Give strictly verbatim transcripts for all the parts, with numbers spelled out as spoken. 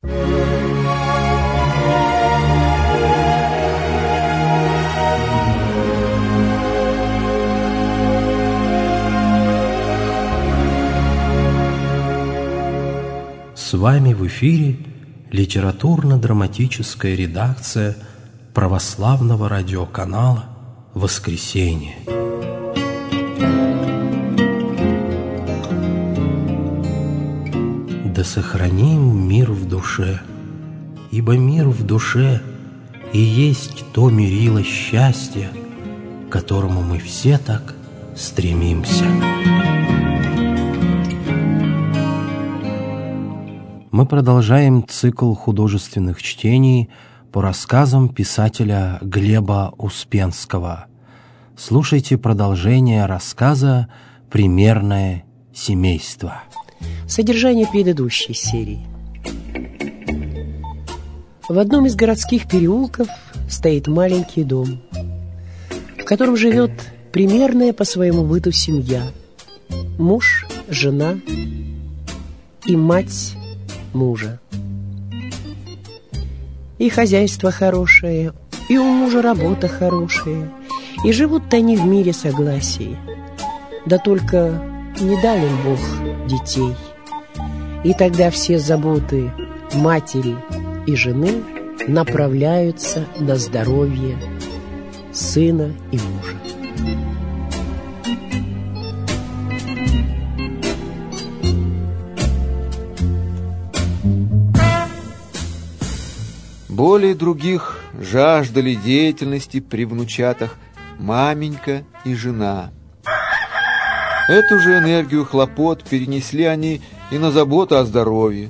С вами в эфире литературно-драматическая редакция православного радиоканала «Воскресенье». Да сохраним мир в душе, ибо мир в душе и есть то мерило счастья, к которому мы все так стремимся. Мы продолжаем цикл художественных чтений по рассказам писателя Глеба Успенского. Слушайте продолжение рассказа «Примерное семейство». Содержание предыдущей серии. В одном из городских переулков стоит маленький дом, в котором живет примерная по своему быту семья: муж, жена и мать мужа. И хозяйство хорошее, и у мужа работа хорошая, и живут они в мире согласия. Да только не дал им Бог детей. И тогда все заботы матери и жены направляются на здоровье сына и мужа. Более других жаждали деятельности при внучатах маменька и жена. Эту же энергию хлопот перенесли они и на заботу о здоровье.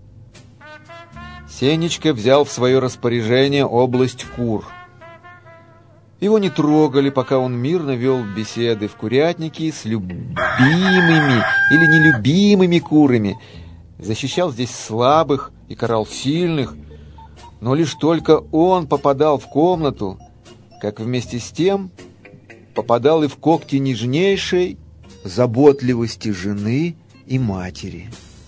Сенечка взял в свое распоряжение область кур. Его не трогали, пока он мирно вел беседы в курятнике с любимыми или нелюбимыми курами, защищал здесь слабых и карал сильных. Но лишь только он попадал в комнату, как вместе с тем попадал и в когти нежнейшей заботливости жены и матери.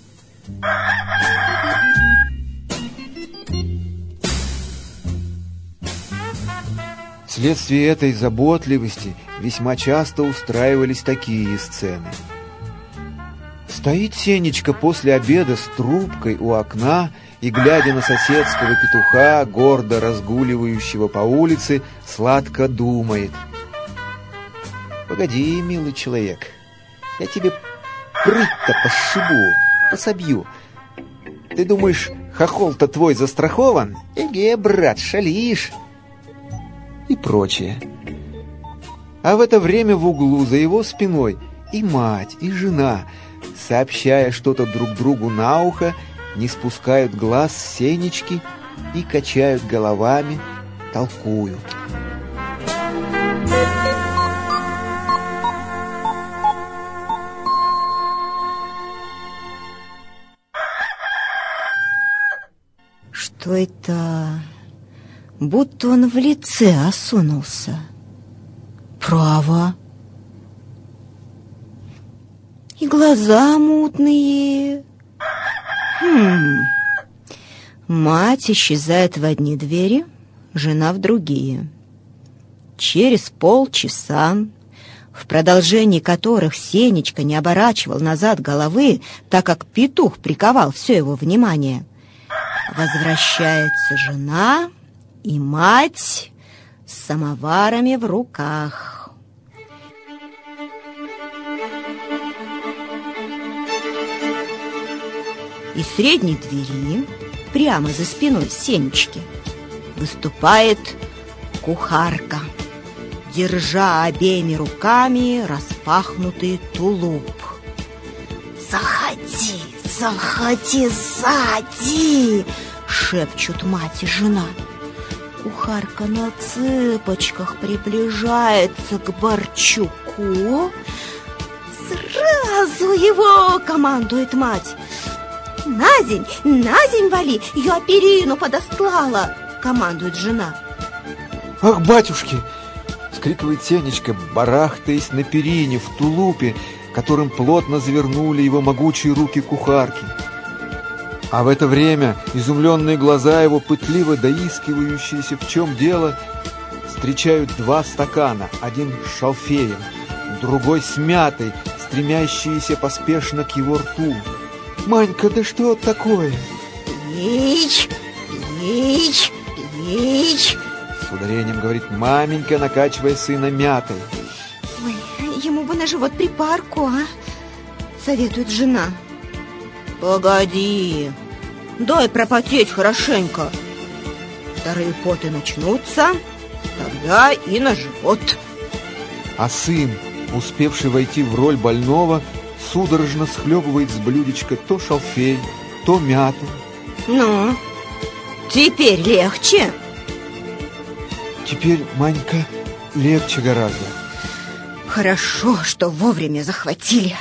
Вследствие этой заботливости весьма часто устраивались такие сцены. Стоит Сенечка после обеда с трубкой у окна и, глядя на соседского петуха, гордо разгуливающего по улице, сладко думает: «Погоди, милый человек, я тебе прыть-то пошибу, пособью. Ты думаешь, хохол-то твой застрахован? Эге, брат, шалишь!» И прочее. А в это время в углу за его спиной и мать, и жена, сообщая что-то друг другу на ухо, не спускают глаз с Сенечки и качают головами, толкуют. Что это? Будто он в лице осунулся. Право. И глаза мутные. Хм. Мать исчезает в одни двери, жена в другие. Через полчаса, в продолжении которых Сенечка не оборачивал назад головы, так как петух приковал все его внимание, возвращается жена и мать с самоварами в руках. Из средней двери, прямо за спиной Сенечки, выступает кухарка, держа обеими руками распахнутый тулуп. «Заходи, заходи сзади!» — шепчут мать и жена. Кухарка на цыпочках приближается к Борчуку. «Сразу его!» — командует мать. «На земь, на земь вали, я перину подостлала!» — командует жена. «Ах, батюшки!» — вскрикивает Сенечка, барахтаясь на перине в тулупе, которым плотно завернули его могучие руки кухарки. А в это время изумленные глаза его, пытливо доискивающиеся, в чем дело, встречают два стакана, один с шалфеем, другой с мятой, стремящиеся поспешно к его рту. «Манька, да что такое?» «Пить, пить, пить!» С ударением говорит маменька, накачивая сына мятой. «Ой, ему бы на живот припарку, а?» Советует жена. «Погоди, дай пропотеть хорошенько. Вторые поты начнутся, тогда и на живот». А сын, успевший войти в роль больного, судорожно схлебывает с блюдечка то шалфей, то мяту. «Ну, теперь легче?» «Теперь, Манька, легче гораздо». «Хорошо, что вовремя захватили».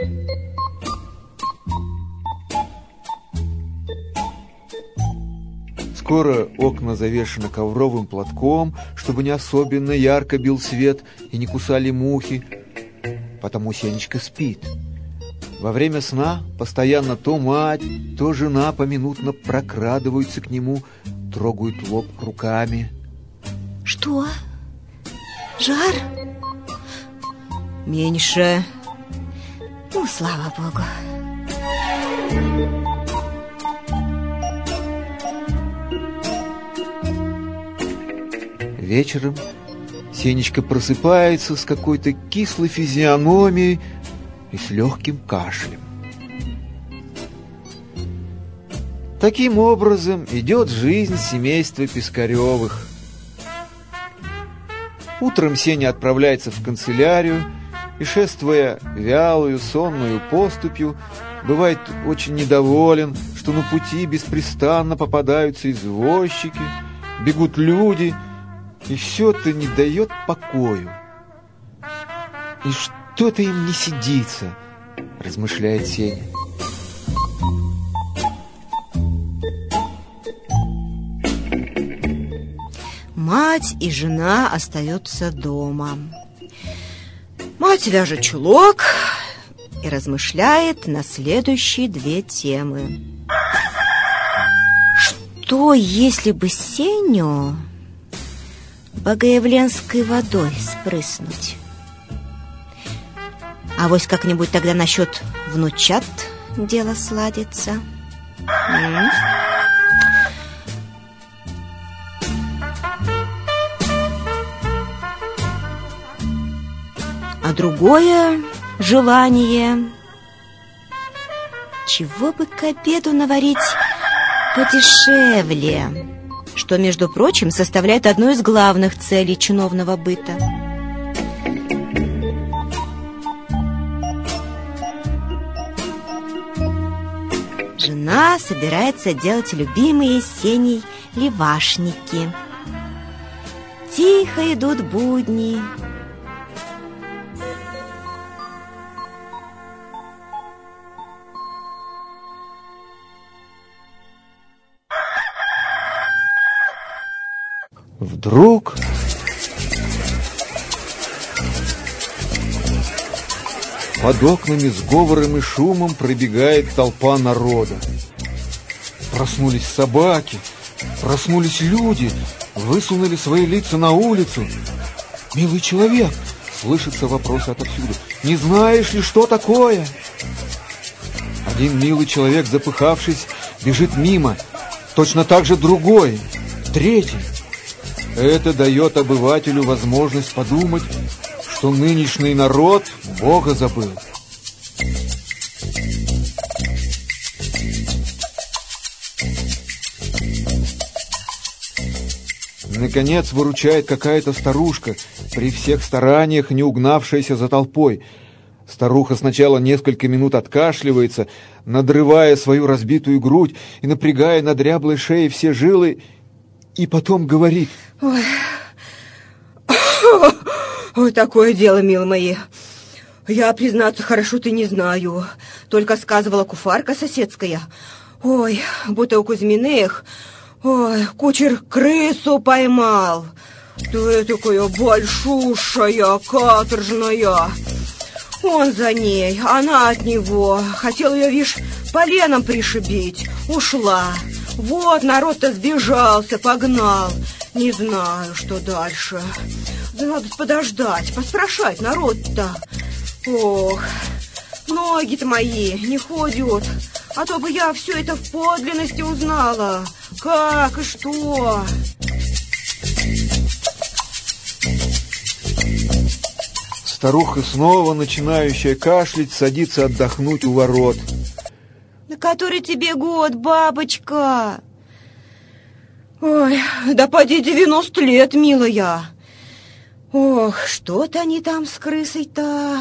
Скоро окна завешаны ковровым платком, чтобы не особенно ярко бил свет и не кусали мухи. Потому Сенечка спит. Во время сна постоянно то мать, то жена поминутно прокрадываются к нему, трогают лоб руками. «Что? Жар?» «Меньше. Ну, слава богу». Вечером Сенечка просыпается с какой-то кислой физиономией и с легким кашлем. Таким образом идет жизнь семейства Пискаревых. Утром Сеня отправляется в канцелярию и, шествуя вялую, сонную поступью, бывает очень недоволен, что на пути беспрестанно попадаются извозчики, бегут люди, и все это не дает покою. И что-то им не сидится, размышляет Сеня. Мать и жена остаются дома. Мать вяжет чулок и размышляет на следующие две темы. Что, если бы Сеню богоявленской водой спрыснуть? А вось как-нибудь тогда насчет внучат дело сладится. М? А другое желание: чего бы к обеду наварить подешевле, что, между прочим, составляет одну из главных целей чиновного быта. Жена собирается делать любимые Сеней левашники. Тихо идут будни. Вдруг под окнами с говором и шумом пробегает толпа народа. Проснулись собаки, проснулись люди, высунули свои лица на улицу. «Милый человек!» — слышится вопрос отовсюду. «Не знаешь ли, что такое?» Один милый человек, запыхавшись, бежит мимо. Точно так же другой, третий. Это дает обывателю возможность подумать, что нынешний народ Бога забыл. Наконец выручает какая-то старушка, при всех стараниях не угнавшаяся за толпой. Старуха сначала несколько минут откашливается, надрывая свою разбитую грудь и напрягая на дряблой шее все жилы, и потом говорит: «Ой, ой, такое дело, милые мои. Я, признаться, хорошо-то не знаю. Только сказывала куфарка соседская. Ой, будто у Кузьминых, ой, кучер крысу поймал. Да такая большущая, каторжная. Он за ней, она от него. Хотел ее, видишь, поленом пришибить. Ушла. Вот народ-то сбежался, погнал. Не знаю, что дальше. Да надо подождать, поспрашать народ-то. Ох, ноги-то мои не ходят. А то бы я все это в подлинности узнала. Как и что. Старуха, снова начинающая кашлять, садится отдохнуть у ворот. На который тебе год, бабочка? Ой, да поди девяносто лет, милая. Ох, что-то они там с крысой-то.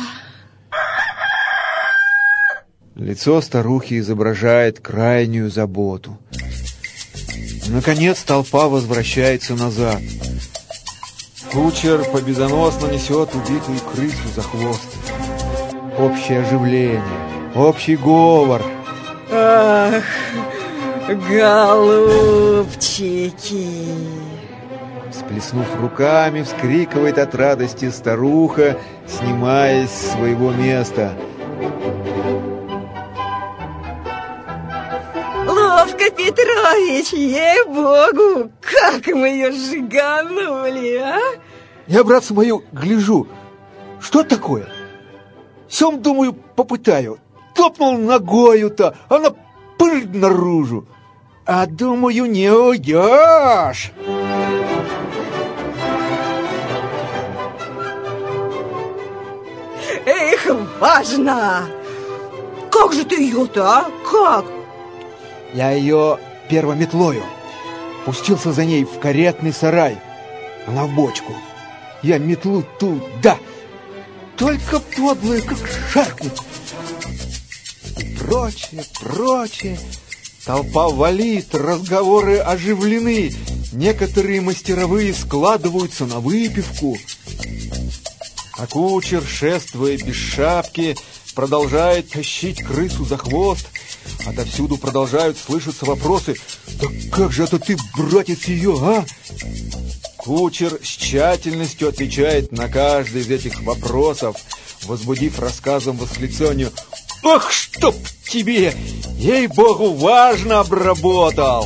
Лицо старухи изображает крайнюю заботу. Наконец толпа возвращается назад. Кучер победоносно несет убитую крысу за хвост. Общее оживление, общий говор. Ах, голубчики! Всплеснув руками, вскрикивает от радости старуха, снимаясь с своего места. Ловко, Петрович, ей-богу, как мы ее сжиганули, а? Я, братцы мою, гляжу. Что такое? Сам, думаю, попытаю. Топнул ногою-то, она пырь наружу. А думаю, не уйдешь. Эх, важно! Как же ты ее-то, а? Как? Я ее первометлою. Пустился за ней в каретный сарай. Она в бочку. Я метлу туда. Только подлая, как шаркнуть. И прочее, прочее. Толпа валит, разговоры оживлены. Некоторые мастеровые складываются на выпивку. А кучер, шествуя без шапки, продолжает тащить крысу за хвост. Отовсюду продолжают слышаться вопросы. «Да как же это ты, братец, ее, а?» Кучер с тщательностью отвечает на каждый из этих вопросов, возбудив рассказом восклицанию: «Ах, чтоб тебе! Ей-богу, важно обработал!»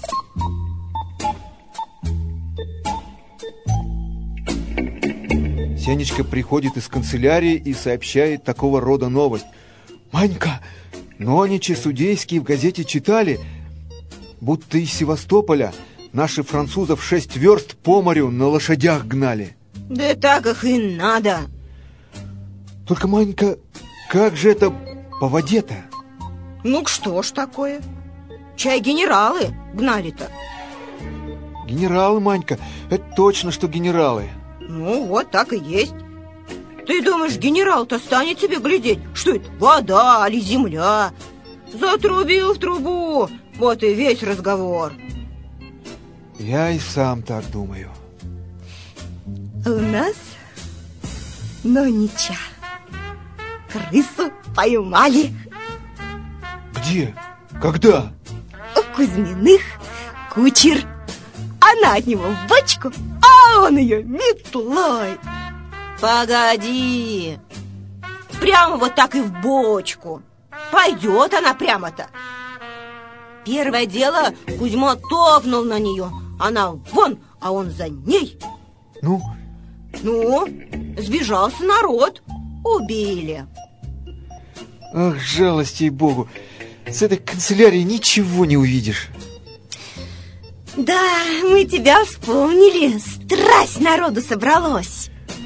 Сенечка приходит из канцелярии и сообщает такого рода новость. «Манька, ноничи судейские в газете читали, будто из Севастополя наши французов шесть верст по морю на лошадях гнали». Да так их и надо. Только, Манька, как же это по воде-то? Ну что ж такое? Чай генералы гнали-то. Генералы, Манька, это точно, что генералы. Ну вот так и есть. Ты думаешь, генерал-то станет тебе глядеть, что это вода или земля? Затрубил в трубу, вот и весь разговор. Я и сам так думаю. У нас, Нонича, крысу поймали. Где? Когда? У Кузьминых кучер. Она от него в бочку, а он ее метлой. Погоди. Прямо вот так и в бочку. Пойдет она прямо-то. Первое дело, Кузьма топнул на нее. Она вон, а он за ней. Ну? Ну, сбежался народ. Убили. Ах, жалости Богу. С этой канцелярии ничего не увидишь. Да, мы тебя вспомнили. Страсть народу собралось.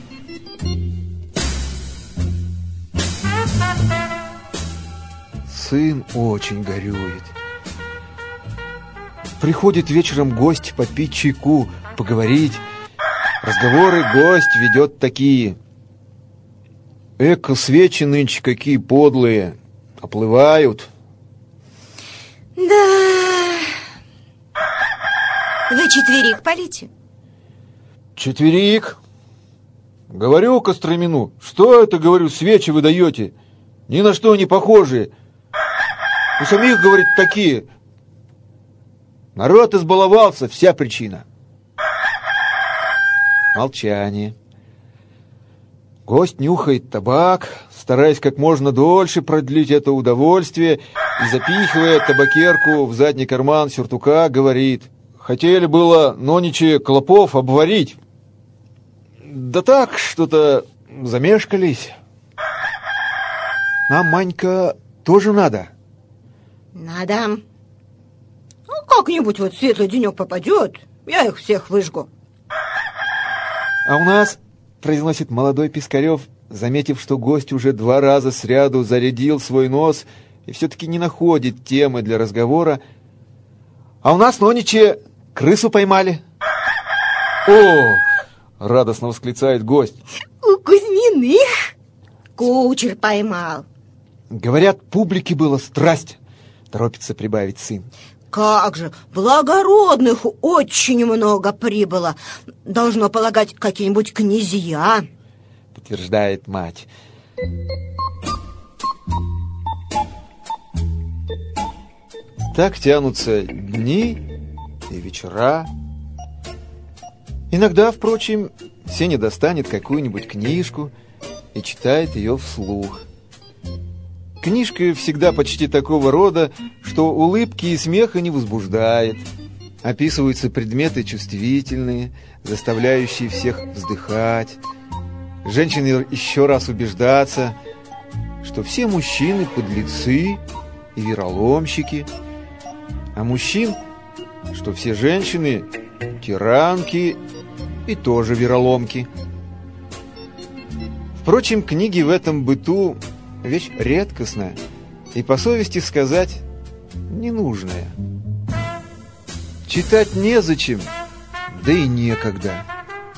Сын очень горюет. Приходит вечером гость попить чайку, поговорить. Разговоры гость ведет такие: эко, свечи нынче какие подлые, оплывают. Да. Вы четверик полите? Четверик? Говорю Костромину, что это, говорю, свечи вы даете? Ни на что не похожие. У самих, говорит, такие. Народ избаловался, вся причина. Молчание. Гость нюхает табак, стараясь как можно дольше продлить это удовольствие, и, запихивая табакерку в задний карман сюртука, говорит: «Хотели было нониче клопов обварить. Да так, что-то замешкались. Нам, Манька, тоже надо». Надо. Ну, как-нибудь вот светлый денек попадет, я их всех выжгу. А у нас, произносит молодой Пискарев, заметив, что гость уже два раза сряду зарядил свой нос и все-таки не находит темы для разговора, а у нас нониче крысу поймали. «О!» — радостно восклицает гость. У Кузьминых кучер поймал. Говорят, публики было страсть, торопится прибавить сын. Как же, благородных очень много прибыло. Должно полагать, какие-нибудь князья, подтверждает мать. Так тянутся дни и вечера. Иногда, впрочем, Сеня достанет какую-нибудь книжку и читает ее вслух. Книжка всегда почти такого рода, что улыбки и смеха не возбуждает. Описываются предметы чувствительные, заставляющие всех вздыхать. Женщины еще раз убеждаться, что все мужчины подлецы и вероломщики, а мужчин, что все женщины тиранки и тоже вероломки. Впрочем, книги в этом быту вещь редкостная и, по совести сказать, ненужная. Читать незачем, да и некогда.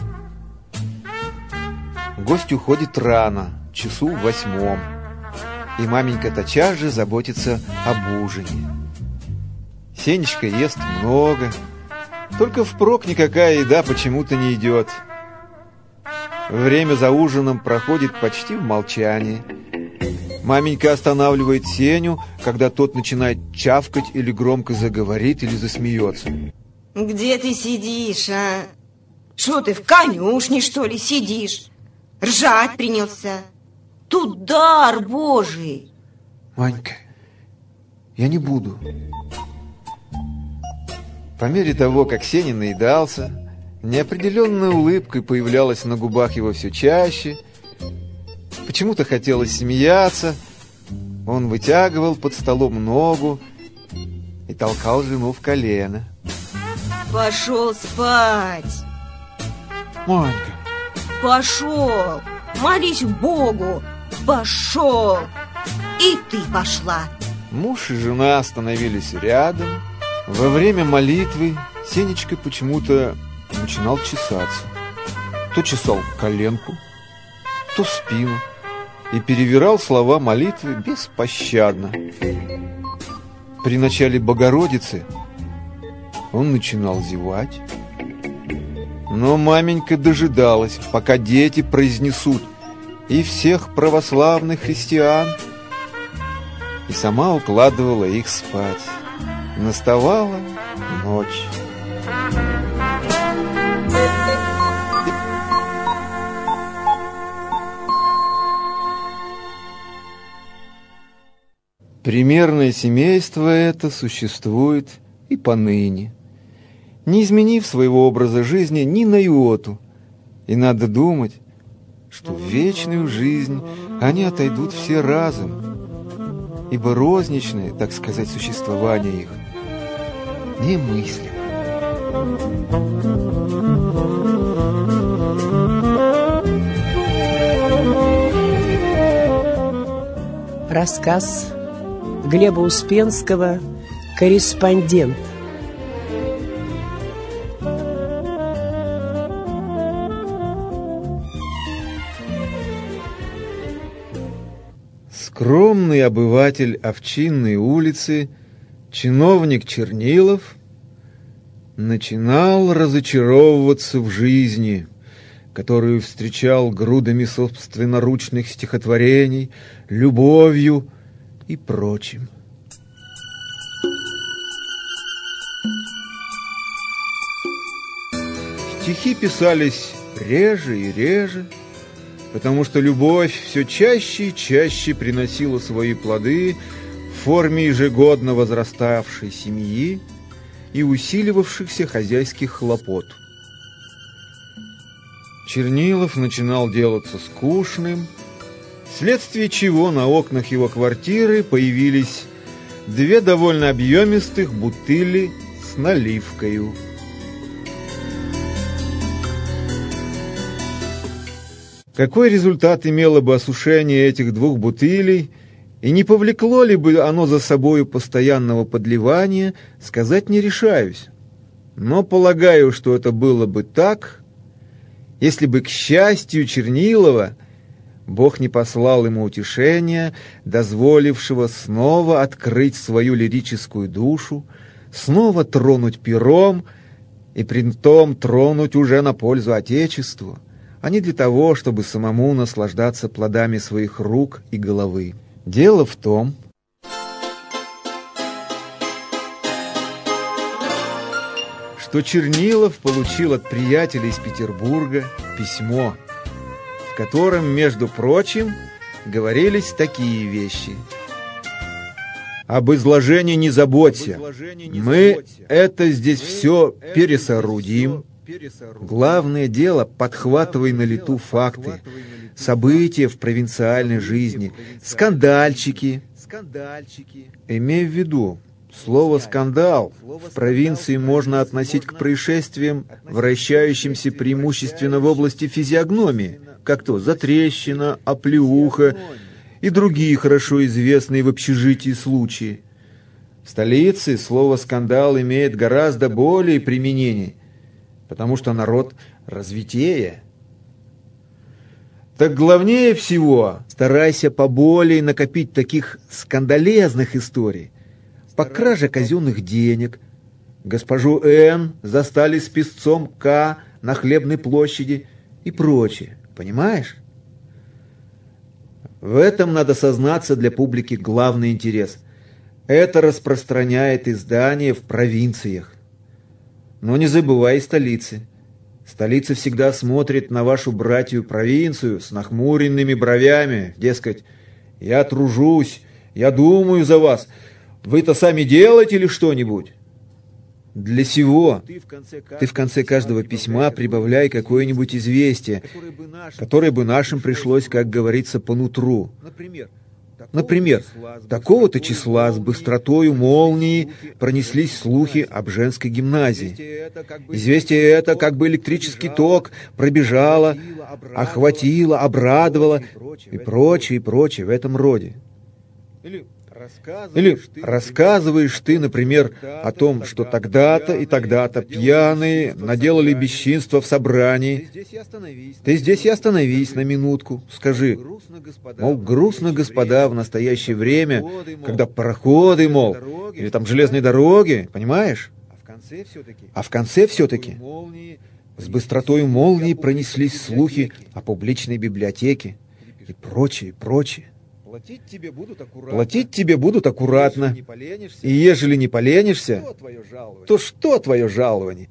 Гость уходит рано, часу в восьмом, и маменька тотчас же заботится об ужине. Сенечка ест много, только впрок никакая еда почему-то не идет. Время за ужином проходит почти в молчании. Маменька останавливает Сеню, когда тот начинает чавкать или громко заговорит, или засмеется. Где ты сидишь, а? Что ты, в конюшне, что ли, сидишь? Ржать принялся. Тут дар Божий. Манька, я не буду. По мере того, как Сеня наедался, неопределенная улыбка появлялась на губах его все чаще. Почему-то хотелось смеяться. Он вытягивал под столом ногу и толкал жену в колено. Пошел спать. Манька. Пошел. Молись Богу. Пошел. И ты пошла. Муж и жена остановились рядом. Во время молитвы Сенечка почему-то начинал чесаться. То чесал коленку, то спину, и перевирал слова молитвы беспощадно. При начале Богородицы он начинал зевать, но маменька дожидалась, пока дети произнесут «И всех православных христиан», и сама укладывала их спать. Наставала ночь. Примерное семейство это существует и поныне, не изменив своего образа жизни ни на йоту, и надо думать, что в вечную жизнь они отойдут все разом, ибо розничное, так сказать, существование их немыслимо. Рассказ Глеба Успенского «Корреспондент». Скромный обыватель Овчинной улицы, чиновник Чернилов, начинал разочаровываться в жизни, которую встречал грудами собственноручных стихотворений, любовью и прочим. Стихи писались реже и реже, потому что любовь все чаще и чаще приносила свои плоды в форме ежегодно возраставшей семьи и усиливавшихся хозяйских хлопот. Чернилов начинал делаться скучным, вследствие чего на окнах его квартиры появились две довольно объемистых бутыли с наливкою. Какой результат имело бы осушение этих двух бутылей, и не повлекло ли бы оно за собою постоянного подливания, сказать не решаюсь. Но полагаю, что это было бы так, если бы, к счастью Чернилова, Бог не послал ему утешения, дозволившего снова открыть свою лирическую душу, снова тронуть пером, и при том тронуть уже на пользу Отечеству, а не для того, чтобы самому наслаждаться плодами своих рук и головы. Дело в том, что Чернилов получил от приятеля из Петербурга письмо, в котором, между прочим, говорились такие вещи. «Об изложении не заботься. Мы это здесь все пересоорудим. Главное дело, подхватывай на лету факты, события в провинциальной жизни, скандальчики. Имей в виду, слово «скандал» в провинции можно относить к происшествиям, вращающимся преимущественно в области физиогномии, как то затрещина, оплеуха и другие хорошо известные в общежитии случаи. В столице слово «скандал» имеет гораздо более применений, потому что народ развитее. Так главнее всего старайся поболее накопить таких скандалезных историй. По краже казенных денег госпожу Н. застали с писцом К. на Хлебной площади и прочее. Понимаешь? В этом надо сознаться для публики главный интерес. Это распространяет издание в провинциях. Но не забывай столицы. Столица всегда смотрит на вашу братью-провинцию с нахмуренными бровями. Дескать, я тружусь, я думаю за вас. Вы-то сами делаете ли что-нибудь? Для сего ты в конце каждого письма прибавляй какое-нибудь известие, которое бы нашим пришлось, как говорится, по нутру. Например, такого-то числа с быстротою молнии пронеслись слухи об женской гимназии. Известие это, как бы электрический ток, пробежало, охватило, обрадовало и прочее, и прочее в этом роде. Или рассказываешь ты, например, о том, что тогда-то и тогда-то пьяные наделали бесчинства в собрании. Ты здесь и остановись на минутку, скажи, мол, грустно, господа, в настоящее время, когда пароходы, мол, или там железные дороги, понимаешь? А в конце все-таки с быстротой молнии пронеслись слухи о публичной библиотеке и прочее, прочее. Платить тебе будут аккуратно. Платить тебе будут аккуратно. И ежели не поленишься, то что твое жалование?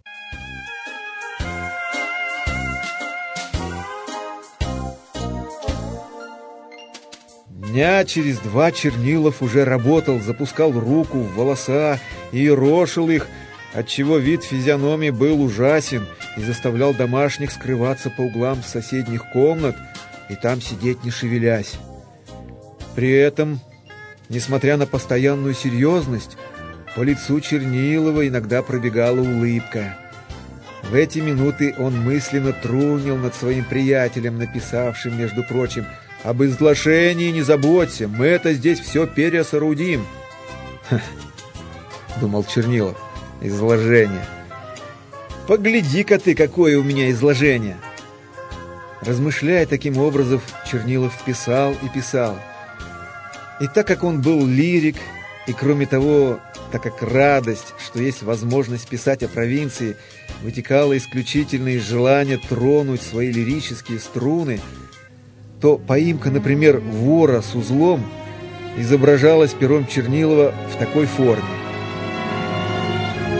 Дня через два Чернилов уже работал, запускал руку в волоса и ерошил их, отчего вид физиономии был ужасен и заставлял домашних скрываться по углам соседних комнат и там сидеть не шевелясь. При этом, несмотря на постоянную серьезность, по лицу Чернилова иногда пробегала улыбка. В эти минуты он мысленно трунил над своим приятелем, написавшим, между прочим, «Об изглашении не заботься, мы это здесь все пересоорудим». «Ха!» — думал Чернилов, — «изложение. Погляди-ка ты, какое у меня изложение!» Размышляя таким образом, Чернилов писал и писал. И так как он был лирик, и кроме того, так как радость, что есть возможность писать о провинции, вытекала исключительно из желания тронуть свои лирические струны, то поимка, например, вора с узлом изображалась пером Чернилова в такой форме.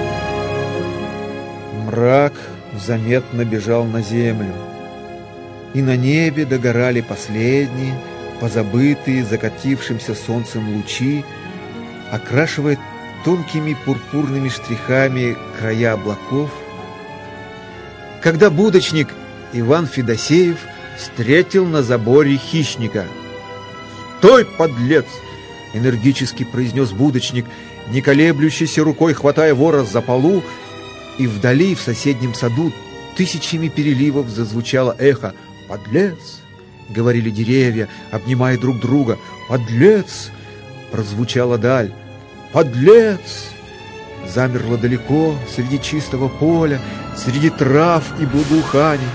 Мрак заметно бежал на землю, и на небе догорали последние, позабытые закатившимся солнцем лучи, окрашивая тонкими пурпурными штрихами края облаков, когда будочник Иван Федосеев встретил на заборе хищника. «Стой, подлец!» — энергически произнес будочник, не колеблющейся рукой хватая вора за полу, и вдали, в соседнем саду, тысячами переливов зазвучало эхо. «Подлец!» — говорили деревья, обнимая друг друга. «Подлец!» — прозвучала даль. «Подлец!» замерло далеко, среди чистого поля, среди трав и благоуханий.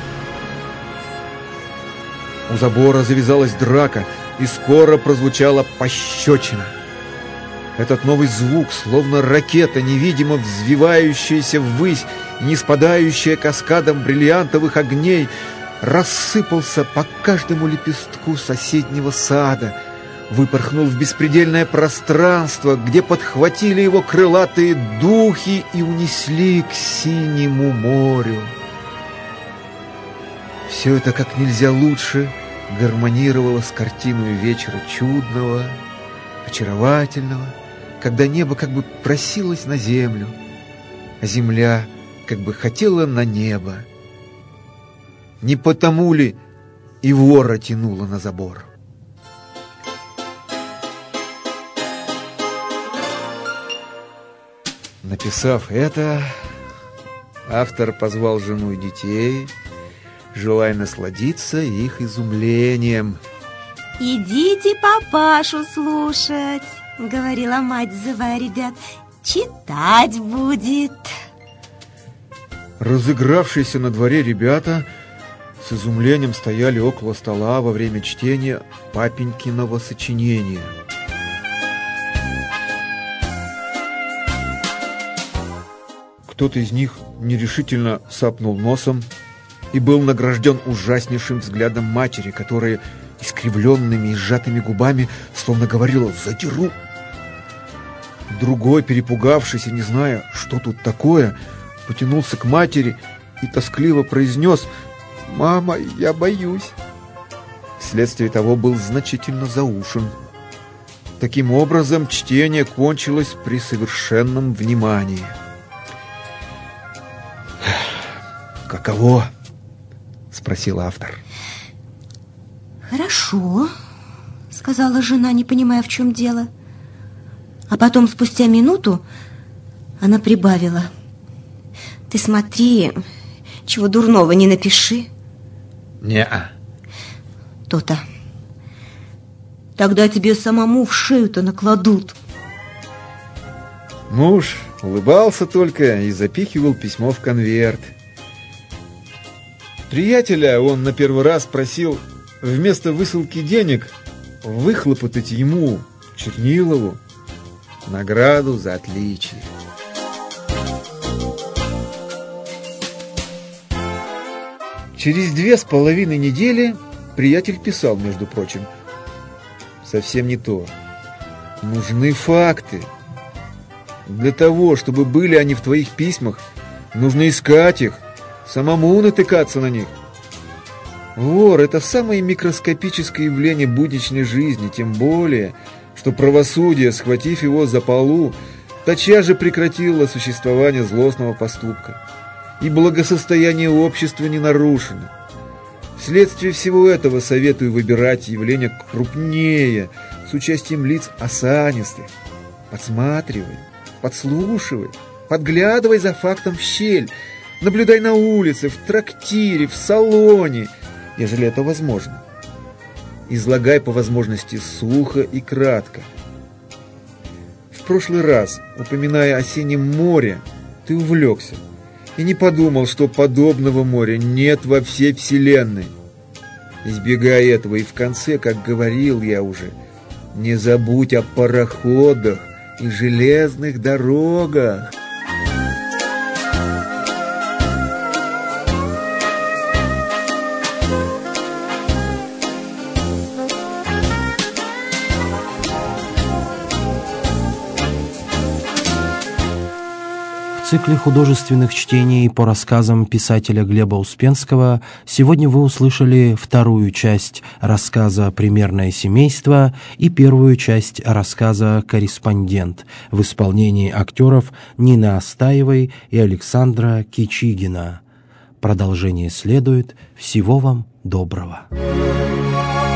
У забора завязалась драка, и скоро прозвучала пощечина. Этот новый звук, словно ракета, невидимо взвивающаяся ввысь, не спадающая каскадом бриллиантовых огней, рассыпался по каждому лепестку соседнего сада, выпорхнул в беспредельное пространство, где подхватили его крылатые духи и унесли к синему морю. Все это как нельзя лучше гармонировало с картиной вечера чудного, очаровательного, когда небо как бы просилось на землю, а земля как бы хотела на небо. Не потому ли и вора тянуло на забор? Написав это, автор позвал жену и детей, желая насладиться их изумлением. «Идите папашу слушать», — говорила мать, зывая ребят. «Читать будет». Разыгравшиеся на дворе ребята с изумлением стояли около стола во время чтения папенькиного сочинения. Кто-то из них нерешительно сапнул носом и был награжден ужаснейшим взглядом матери, которая искривленными и сжатыми губами словно говорила «задеру». Другой, перепугавшись и не зная, что тут такое, потянулся к матери и тоскливо произнес «Мама, я боюсь». Вследствие того был значительно заушен. Таким образом, чтение кончилось при совершенном внимании. «Каково?» — спросил автор. «Хорошо», — сказала жена, не понимая, в чем дело. А потом, спустя минуту, она прибавила: «Ты смотри, чего дурного не напиши». «Не-а». «То-то. Тогда тебе самому в шею-то накладут». Муж улыбался только и запихивал письмо в конверт. Приятеля он на первый раз просил вместо высылки денег выхлопотать ему, Чернилову, награду за отличие. Через две с половиной недели приятель писал, между прочим: «Совсем не то. Нужны факты. Для того, чтобы были они в твоих письмах, нужно искать их, самому натыкаться на них. Вор — это самое микроскопическое явление будничной жизни, тем более, что правосудие, схватив его за полу, тотчас же прекратило существование злостного поступка, и благосостояние общества не нарушено. Вследствие всего этого советую выбирать явления крупнее, с участием лиц осанистых. Подсматривай, подслушивай, подглядывай за фактом в щель, наблюдай на улице, в трактире, в салоне, ежели это возможно. Излагай по возможности сухо и кратко. В прошлый раз, упоминая о синем море, ты увлекся и не подумал, что подобного моря нет во всей вселенной. Избегай этого и в конце, как говорил я уже, не забудь о пароходах и железных дорогах. цикле художественных чтений по рассказам писателя Глеба Успенского сегодня вы услышали вторую часть рассказа «Примерное семейство» и первую часть рассказа «Корреспондент» в исполнении актеров Нины Астаевой и Александра Кичигина. Продолжение следует. Всего вам доброго.